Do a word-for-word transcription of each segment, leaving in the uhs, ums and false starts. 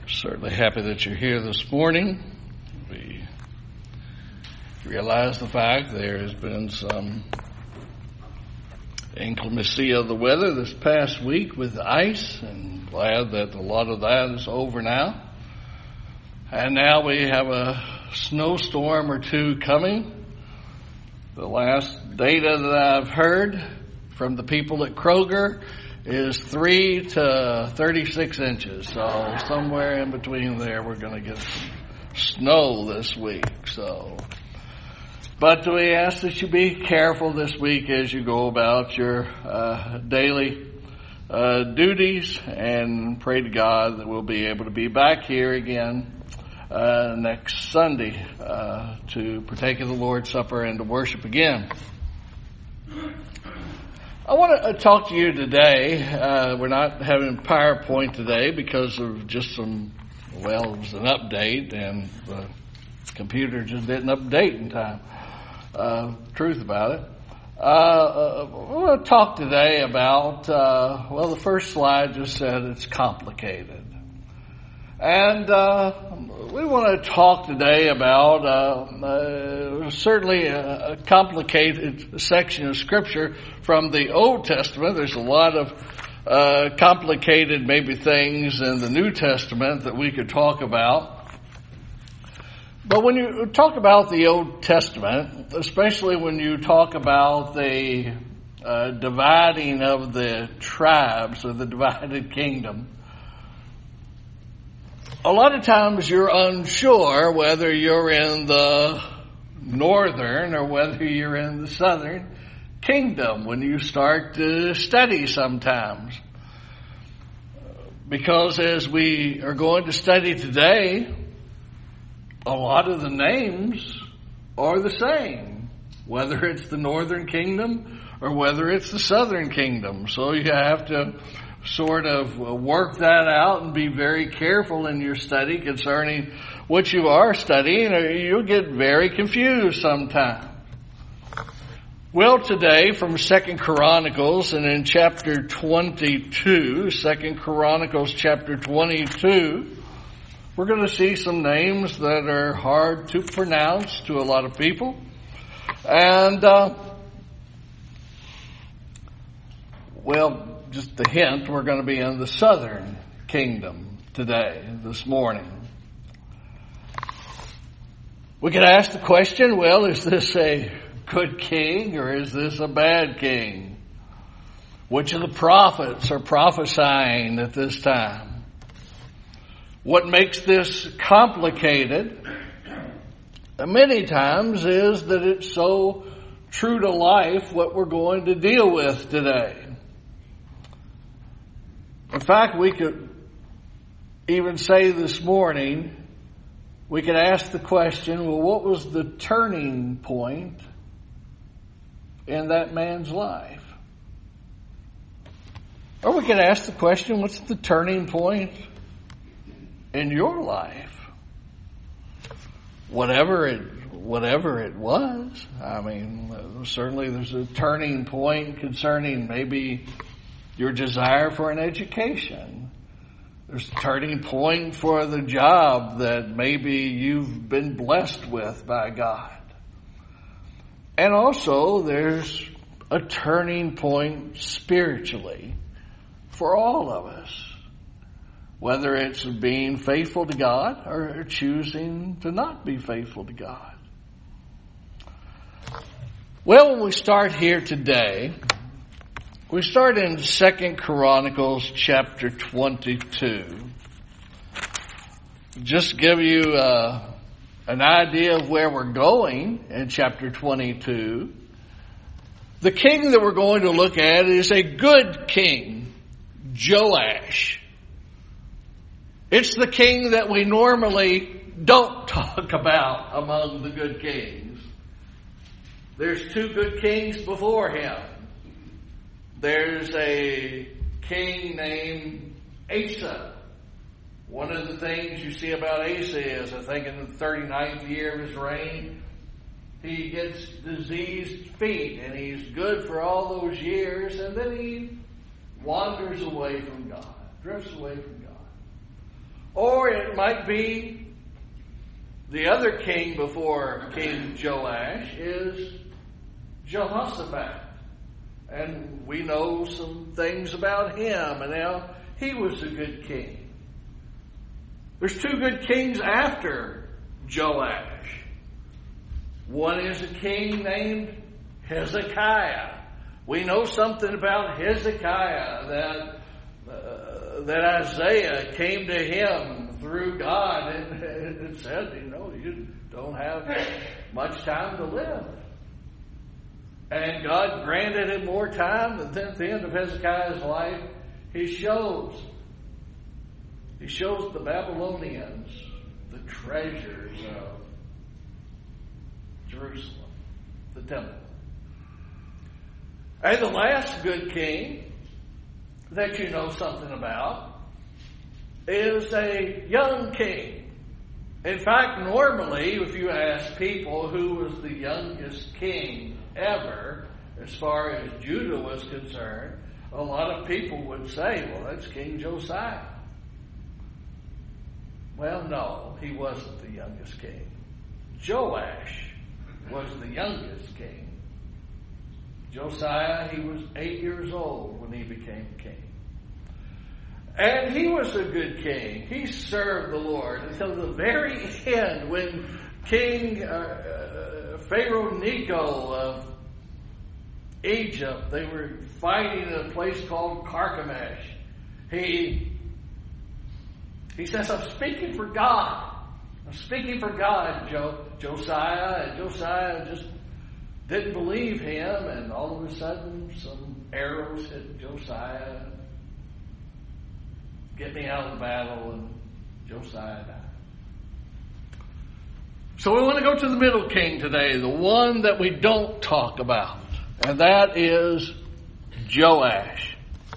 Certainly happy that you're here this morning. We realize the fact there has been some inclemency of the weather this past week with ice, and glad that a lot of that is over now. And now we have a snowstorm or two coming. The last data that I've heard from the people at Kroger is three to thirty-six inches. So somewhere in between there, we're going to get some snow this week. So, but we ask that you be careful this week as you go about your uh, daily uh, duties, and pray to God that we'll be able to be back here again uh, next Sunday uh, to partake of the Lord's Supper and to worship again. I want to talk to you today. Uh, we're not having PowerPoint today because of just some, well, it was an update and the computer just didn't update in time. Uh, truth about it. Uh, uh, I want to talk today about, uh, well, the first slide just said it's complicated. And uh, we want to talk today about uh, uh, certainly a, a complicated section of Scripture from the Old Testament. There's a lot of uh, complicated maybe things in the New Testament that we could talk about. But when you talk about the Old Testament, especially when you talk about the uh, dividing of the tribes or the divided kingdom, a lot of times you're unsure whether you're in the northern or whether you're in the southern kingdom when you start to study sometimes. Because as we are going to study today, a lot of the names are the same, whether it's the northern kingdom or whether it's the southern kingdom. So you have to sort of work that out and be very careful in your study concerning what you are studying, or you'll get very confused sometimes. Well, today from Second Chronicles and in chapter twenty-two, Second Chronicles chapter twenty-two, we're going to see some names that are hard to pronounce to a lot of people. And, uh, well, just the hint, we're going to be in the southern kingdom today, this morning. We could ask the question, well, is this a good king or is this a bad king? Which of the prophets are prophesying at this time? What makes this complicated many times is that it's so true to life what we're going to deal with today. In fact, we could even say this morning, we could ask the question, well, what was the turning point in that man's life? Or we could ask the question, what's the turning point in your life? Whatever it, whatever it was. I mean, certainly there's a turning point concerning maybe your desire for an education. There's a turning point for the job that maybe you've been blessed with by God. And also there's a turning point spiritually for all of us. Whether it's being faithful to God or choosing to not be faithful to God. Well, when we start here today, we start in Second Chronicles chapter twenty-two. Just give you uh, an idea of where we're going in chapter twenty-two. The king that we're going to look at is a good king, Joash. It's the king that we normally don't talk about among the good kings. There's two good kings before him. There's a king named Asa. One of the things you see about Asa is, I think in the thirty-ninth year of his reign, he gets diseased feet, and he's good for all those years, and then he wanders away from God, drifts away from God. Or it might be the other king before King Joash is Jehoshaphat. And we know some things about him and how he was a good king. There's two good kings after Joash. One is a king named Hezekiah. We know something about Hezekiah, that uh, that Isaiah came to him through God and, and said, you know, you don't have much time to live. And God granted him more time, and then at the end of Hezekiah's life, he shows, he shows the Babylonians the treasures of Jerusalem, the temple. And the last good king that you know something about is a young king. In fact, normally, if you ask people who was the youngest king ever, as far as Judah was concerned, a lot of people would say, well, that's King Josiah. Well, no, he wasn't the youngest king. Joash was the youngest king. Josiah, he was eight years old when he became king. And he was a good king. He served the Lord until the very end when King uh, uh, Pharaoh Necho of Egypt, they were fighting in a place called Carchemish. He, he says, I'm speaking for God. I'm speaking for God, jo- Josiah. And Josiah just didn't believe him, and all of a sudden some arrows hit Josiah. Get me out of the battle, and Josiah died. So we want to go to the middle king today, the one that we don't talk about, and that is Joash.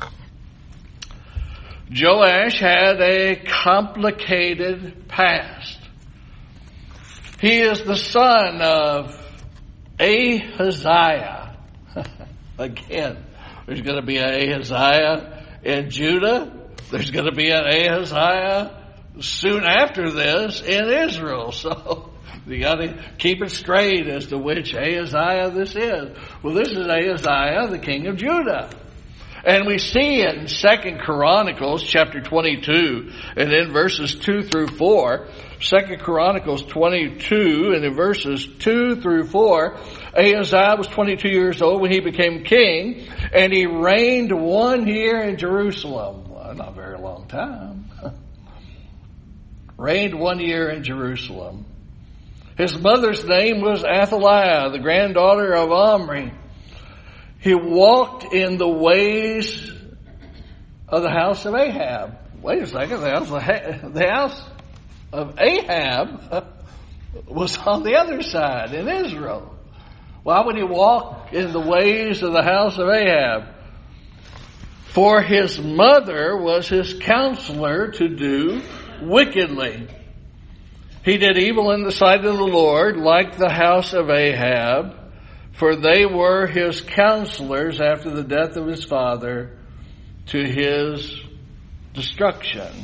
Joash had a complicated past. He is the son of Ahaziah. Again, there's going to be an Ahaziah in Judah. There's going to be an Ahaziah soon after this in Israel. So you got to keep it straight as to which Ahaziah this is. Well, this is Ahaziah, the king of Judah. And we see it in Second Chronicles chapter twenty-two and in verses two through four. Second Chronicles twenty-two and in verses two through four. Ahaziah was twenty-two years old when he became king, and he reigned one year in Jerusalem. Well, not a very long time. Reigned one year in Jerusalem. His mother's name was Athaliah, the granddaughter of Omri. He walked in the ways of the house of Ahab. Wait a second, the house of, ha- the house of Ahab was on the other side in Israel. Why would he walk in the ways of the house of Ahab? For his mother was his counselor to do wickedly. He did evil in the sight of the Lord, like the house of Ahab, for they were his counselors after the death of his father to his destruction.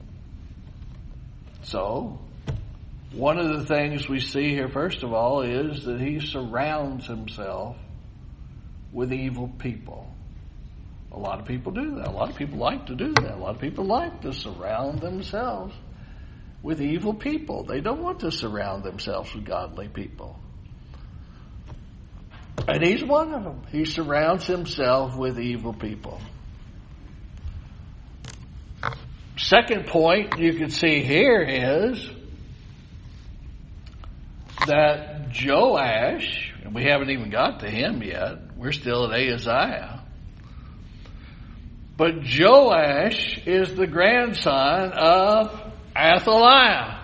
So, one of the things we see here, first of all, is that he surrounds himself with evil people. A lot of people do that. A lot of people like to do that. A lot of people like to surround themselves with evil people. They don't want to surround themselves with godly people. And he's one of them. He surrounds himself with evil people. Second point you can see here is that Joash, and we haven't even got to him yet. We're still at Ahaziah. But Joash is the grandson of Athaliah.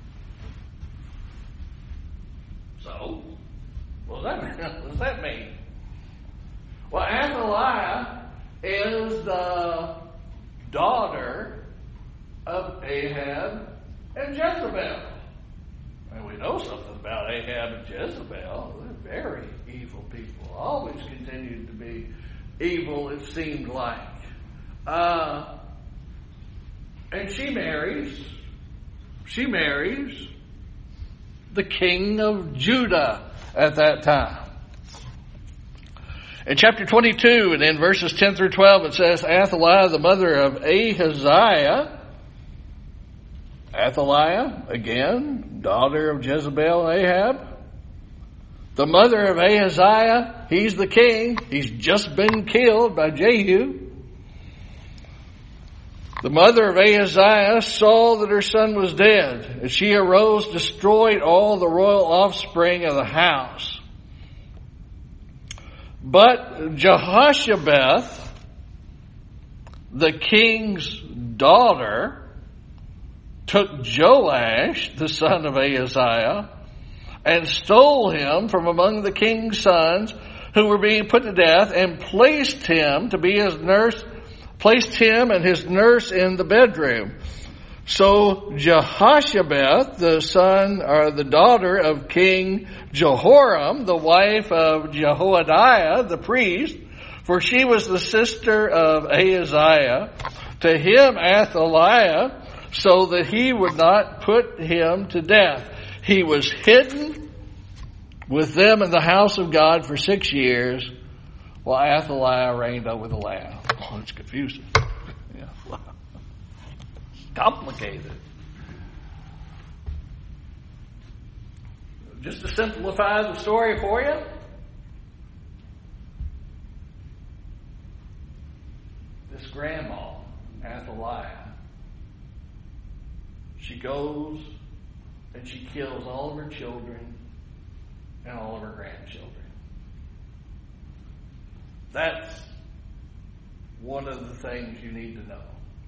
So, what does that mean? What does that mean? Well, Athaliah is the daughter of Ahab and Jezebel. And we know something about Ahab and Jezebel. They're very evil people. Always continued to be evil, it seemed like. Uh, and she marries she marries the king of Judah at that time. In chapter twenty-two, and in verses ten through twelve, it says, Athaliah, the mother of Ahaziah. Athaliah, again, daughter of Jezebel and Ahab. The mother of Ahaziah, he's the king. He's just been killed by Jehu. The mother of Ahaziah saw that her son was dead, and she arose, destroyed all the royal offspring of the house. But Jehoshabeth, the king's daughter, took Joash, the son of Ahaziah, and stole him from among the king's sons who were being put to death, and placed him to be his nurse, placed him and his nurse in the bedroom. So Jehoshabeth, the son or the daughter of King Jehoram, the wife of Jehoiada, the priest, for she was the sister of Ahaziah, to him Athaliah, so that he would not put him to death. He was hidden with them in the house of God for six years, while Athaliah reigned over the land. Oh, it's confusing. Yeah. It's complicated. Just to simplify the story for you, this grandma, Athaliah, she goes and she kills all of her children and all of her grandchildren. That's one of the things you need to know.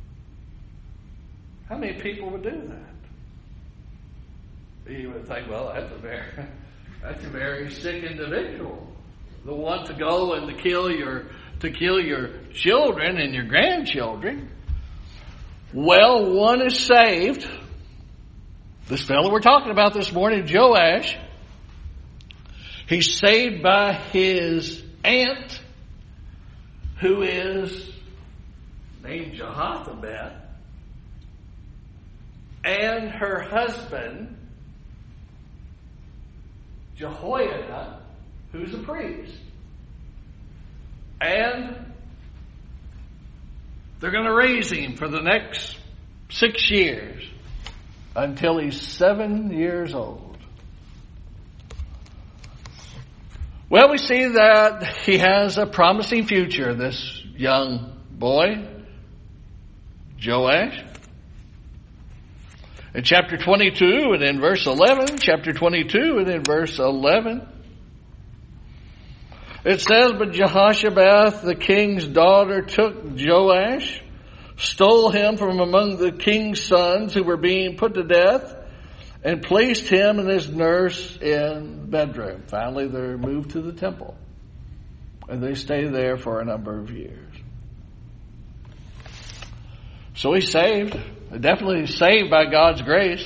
How many people would do that? You would think, well, that's a very, that's a very sick individual. The one to go and to kill your, to kill your children and your grandchildren. Well, one is saved. This fellow we're talking about this morning, Joash, he's saved by his aunt, who is named Jehoshaphat, and her husband, Jehoiada, who's a priest. And they're going to raise him for the next six years until he's seven years old. Well, we see that he has a promising future, this young boy, Joash. In chapter twenty-two and in verse eleven, chapter twenty-two and in verse eleven, it says, But Jehoshabeth, the king's daughter, took Joash, stole him from among the king's sons who were being put to death, and placed him and his nurse in the bedroom. Finally, they're moved to the temple, and they stay there for a number of years. So he's saved. Definitely saved by God's grace.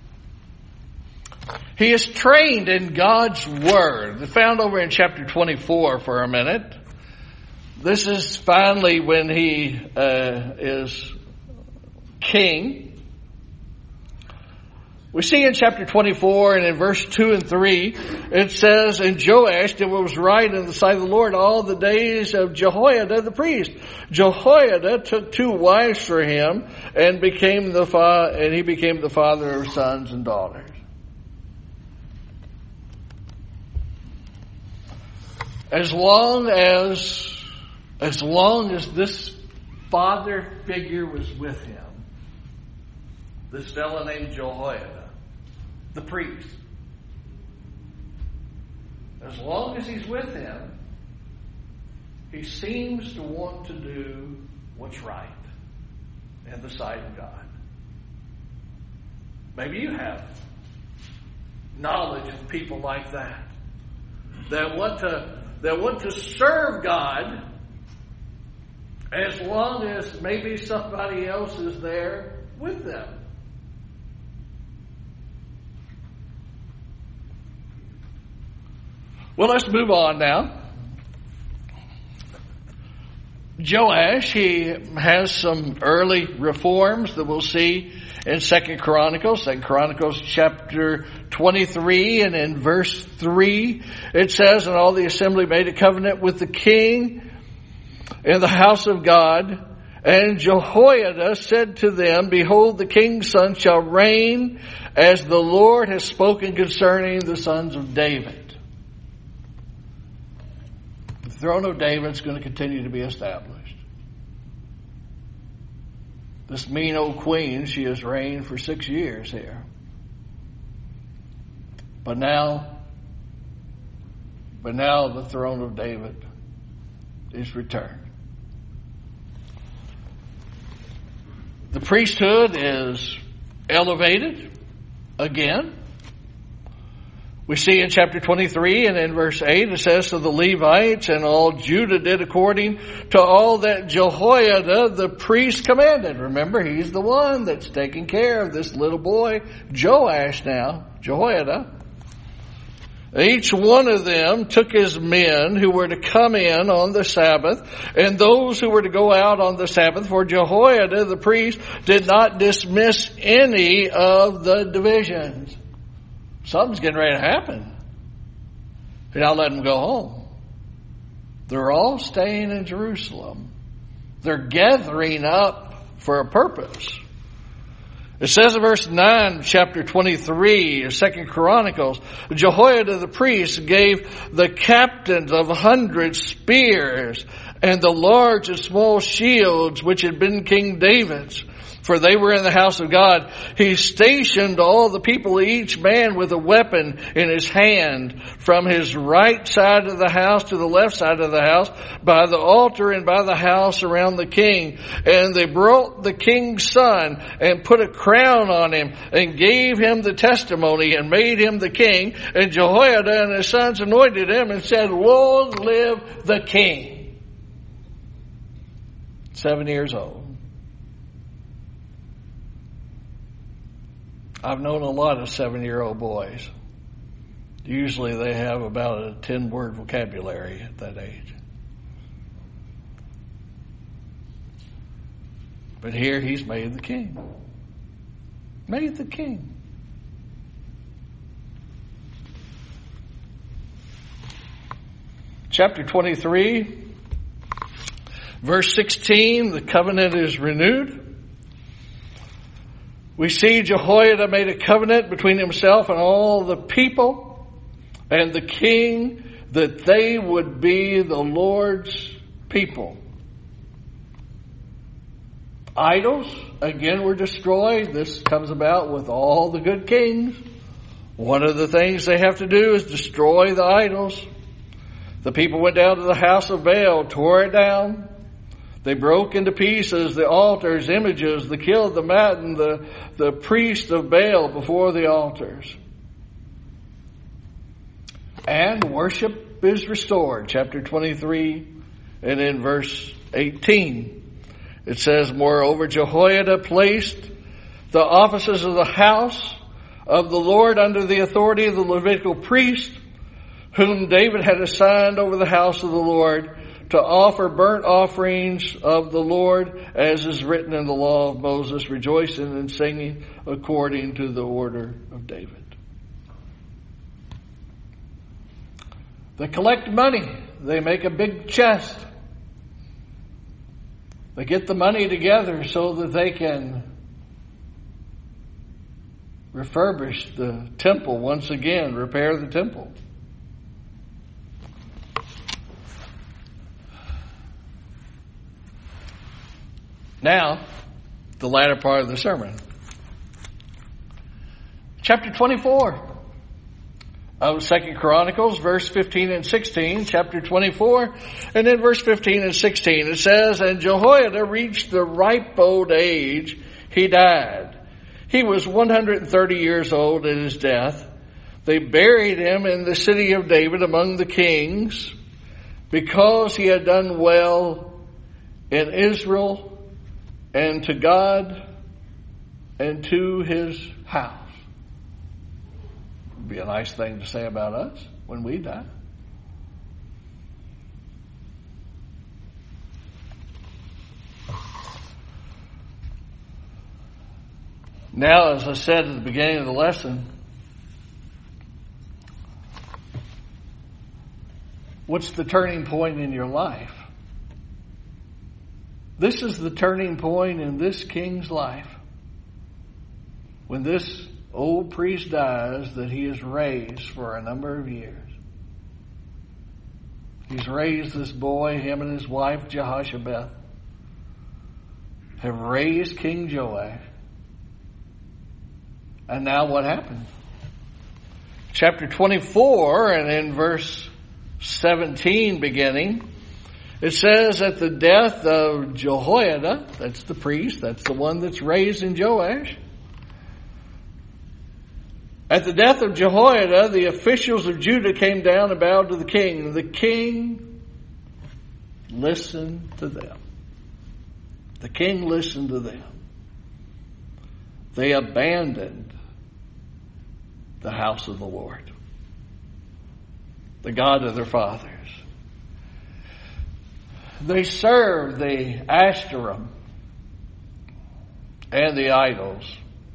He is trained in God's Word. It's found over in chapter twenty-four for a minute. This is finally when he uh, is king. We see in chapter twenty-four and in verse two and three, it says, And Joash did what was right in the sight of the Lord all the days of Jehoiada the priest. Jehoiada took two wives for him, and became the fa- and he became the father of sons and daughters. As long as, as long as this father figure was with him, this fellow named Jehoiada, the priest, as long as he's with him, he seems to want to do what's right in the sight of God. Maybe you have knowledge of people like that, that want to that want to serve God as long as maybe somebody else is there with them. Well, let's move on now. Joash, he has some early reforms that we'll see in Second Chronicles. Second Chronicles chapter twenty-three and in verse three, it says, "And all the assembly made a covenant with the king in the house of God. And Jehoiada said to them, Behold, the king's son shall reign as the Lord has spoken concerning the sons of David." The throne of David is going to continue to be established. This mean old queen, she has reigned for six years here. But now, but now the throne of David is returned. The priesthood is elevated again. We see in chapter twenty-three and in verse eight, it says, "So the Levites and all Judah did according to all that Jehoiada the priest commanded." Remember, he's the one that's taking care of this little boy, Joash now, Jehoiada. "Each one of them took his men who were to come in on the Sabbath, and those who were to go out on the Sabbath, for Jehoiada the priest did not dismiss any of the divisions." Something's getting ready to happen. They're not letting them go home. They're all staying in Jerusalem. They're gathering up for a purpose. It says in verse nine, chapter twenty-three, Second Chronicles, "Jehoiada the priest gave the captains of a hundred spears and the large and small shields which had been King David's, for they were in the house of God. He stationed all the people, each man with a weapon in his hand, from his right side of the house to the left side of the house, by the altar and by the house around the king. And they brought the king's son and put a crown on him and gave him the testimony and made him the king. And Jehoiada and his sons anointed him and said, Long live the king." Seven years old. I've known a lot of seven-year-old boys. Usually they have about a ten-word vocabulary at that age. But here he's made the king. Made the king. Chapter twenty-three, verse sixteen, the covenant is renewed. We see Jehoiada made a covenant between himself and all the people and the king that they would be the Lord's people. Idols, again, were destroyed. This comes about with all the good kings. One of the things they have to do is destroy the idols. The people went down to the house of Baal, tore it down. They broke into pieces the altars, images, they killed the matin, the, the priest of Baal before the altars. And worship is restored. Chapter twenty-three and in verse eighteen. It says, "Moreover, Jehoiada placed the offices of the house of the Lord under the authority of the Levitical priest, whom David had assigned over the house of the Lord, to offer burnt offerings of the Lord, as is written in the law of Moses, rejoicing and singing according to the order of David." They collect money. They make a big chest. They get the money together so that they can refurbish the temple once again, repair the temple. Now, the latter part of the sermon. Chapter twenty-four of Second Chronicles, verse fifteen and sixteen. Chapter twenty-four, and in verse fifteen and sixteen, it says, "And Jehoiada reached the ripe old age, he died. He was one hundred thirty years old at his death. They buried him in the city of David among the kings, because he had done well in Israel, and to God, and to his house." Would be a nice thing to say about us when we die. Now, as I said at the beginning of the lesson, what's the turning point in your life? This is the turning point in this king's life. When this old priest dies that he has raised for a number of years. He's raised this boy, him and his wife Jehoshabeth have raised King Joash. And now what happened? Chapter twenty-four and in verse seventeen beginning, it says at the death of Jehoiada, that's the priest, that's the one that's raised in Joash. At the death of Jehoiada, the officials of Judah came down and bowed to the king. The king listened to them. The king listened to them. They abandoned the house of the Lord, the God of their fathers. They served the Ashtoreth and the idols.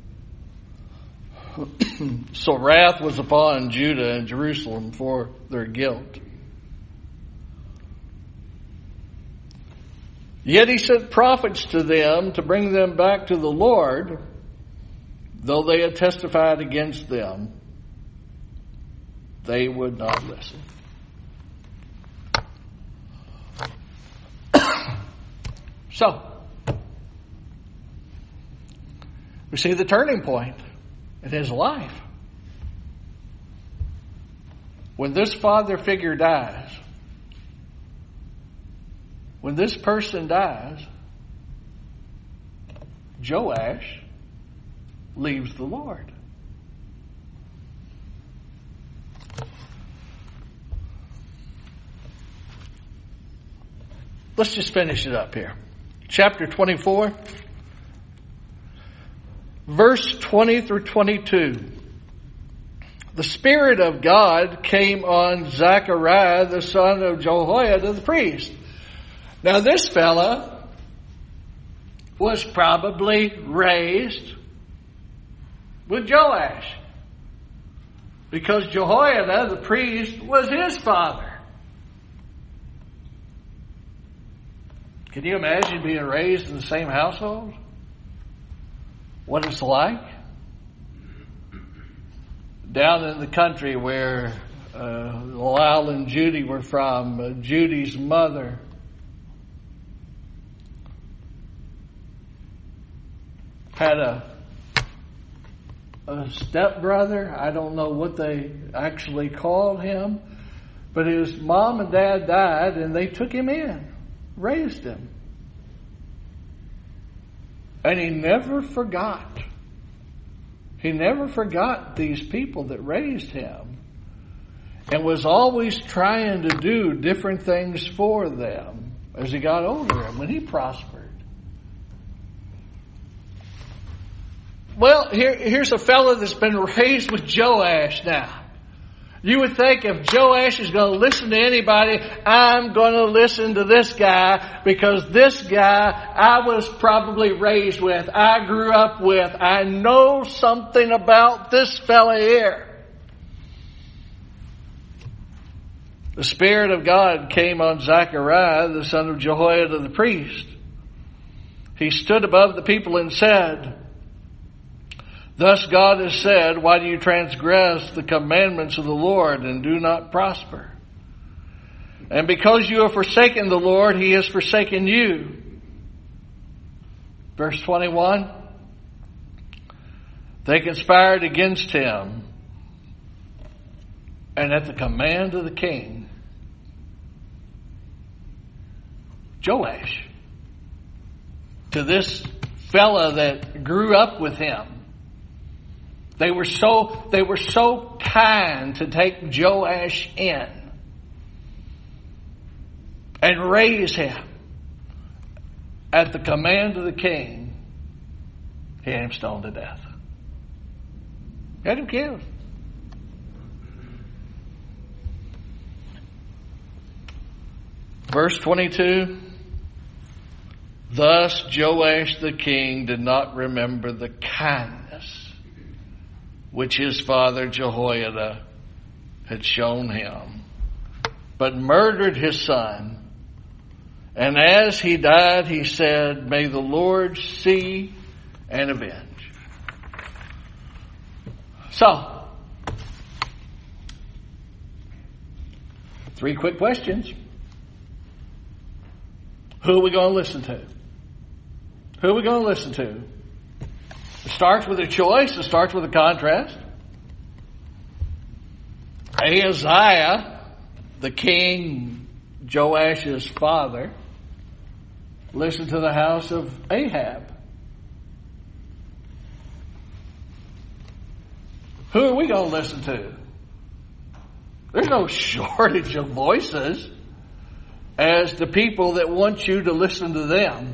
So wrath was upon Judah and Jerusalem for their guilt. Yet he sent prophets to them to bring them back to the Lord, though they had testified against them. They would not listen. So, we see the turning point in his life. When this father figure dies, when this person dies, Joash leaves the Lord. Let's just finish it up here. Chapter twenty-four, verse twenty through twenty-two. The Spirit of God came on Zechariah, the son of Jehoiada the priest. Now this fella was probably raised with Joash, because Jehoiada the priest was his father. Can you imagine being raised in the same household? What it's like? Down in the country where uh, Lyle and Judy were from, uh, Judy's mother had a a stepbrother. I don't know what they actually called him, but his mom and dad died and they took him in, raised him. And he never forgot. He never forgot these people that raised him, and was always trying to do different things for them as he got older and when he prospered. Well, here, here's a fellow that's been raised with Joash now. You would think if Joash is going to listen to anybody, I'm going to listen to this guy, because this guy I was probably raised with, I grew up with, I know something about this fella here. The Spirit of God came on Zechariah, the son of Jehoiada the priest. He stood above the people and said, "Thus God has said, why do you transgress the commandments of the Lord and do not prosper? And because you have forsaken the Lord, He has forsaken you." Verse twenty-one. They conspired against him, and at the command of the king, Joash, to this fella that grew up with him, They were so, they were so kind to take Joash in and raise him. At the command of the king, he had him stoned to death. He had him killed. Verse twenty-two. Thus Joash the king did not remember the kindness kindness which his father Jehoiada had shown him, but murdered his son. And as he died, he said, "May the Lord see and avenge." So, three quick questions. Who are we going to listen to? Who are we going to listen to? It starts with a choice. It starts with a contrast. Ahaziah, the king, Joash's father, listened to the house of Ahab. Who are we going to listen to? There's no shortage of voices as the people that want you to listen to them.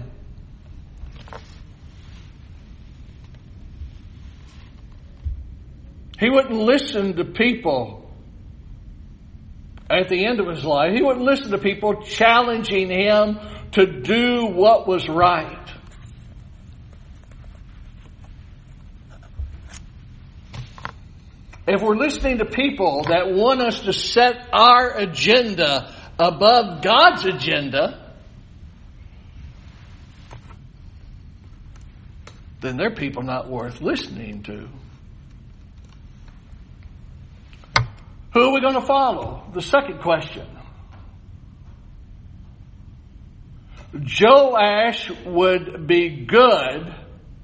He wouldn't listen to people at the end of his life. He wouldn't listen to people challenging him to do what was right. If we're listening to people that want us to set our agenda above God's agenda, then they're people not worth listening to. Who are we going to follow? The second question. Joash would be good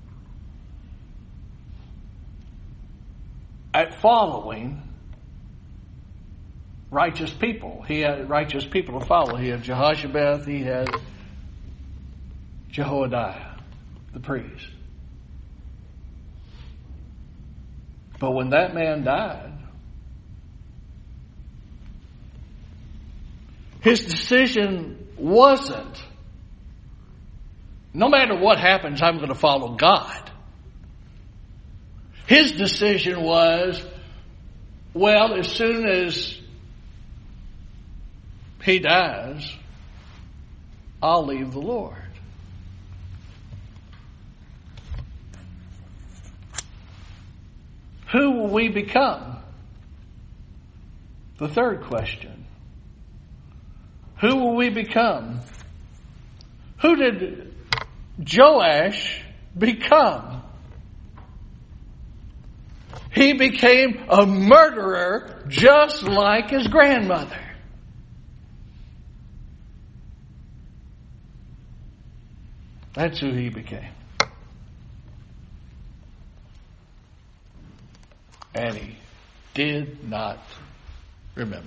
at following righteous people. He had righteous people to follow. He had Jehoshabeth. He had Jehoiada, the priest. But when that man died, his decision wasn't, no matter what happens, I'm going to follow God. His decision was, well, as soon as he dies, I'll leave the Lord. Who will we become? The third question. Who will we become? Who did Joash become? He became a murderer just like his grandmother. That's who he became. And he did not remember.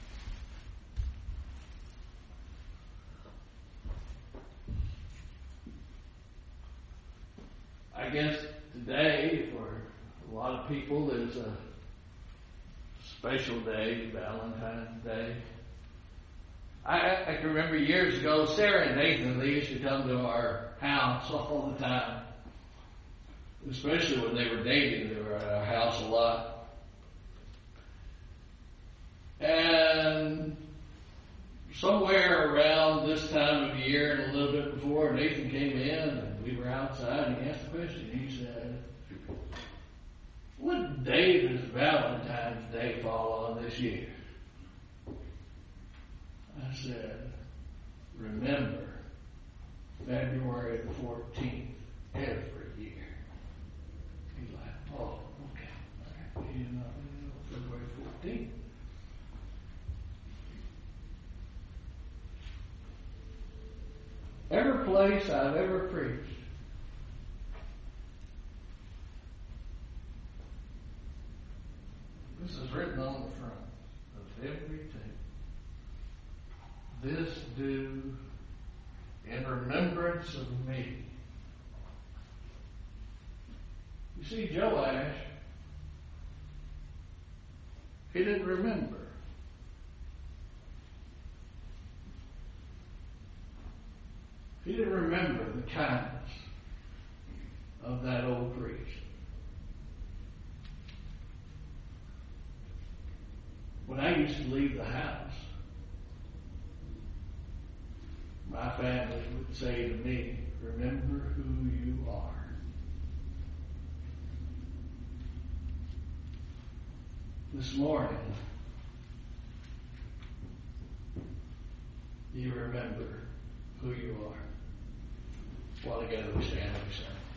I guess today, for a lot of people, is a special day, Valentine's Day. I, I can remember years ago, Sarah and Nathan, they used to come to our house all the time. Especially when they were dating, they were at our house a lot. And somewhere around this time of year and a little bit before, Nathan came in and we were outside and he asked a question. He said, "What day does Valentine's Day fall on this year?" I said, "Remember, February the fourteenth, every year." He's like, "Oh, okay. You know, February fourteenth. Every place I've ever preached, this is written on the front of every tape. This do in remembrance of me. You see, Joash, he didn't remember. He didn't remember the kindness of that old priest. When I used to leave the house, my family would say to me, "Remember who you are." this morning, you remember who you are. A while ago we sang, we sang.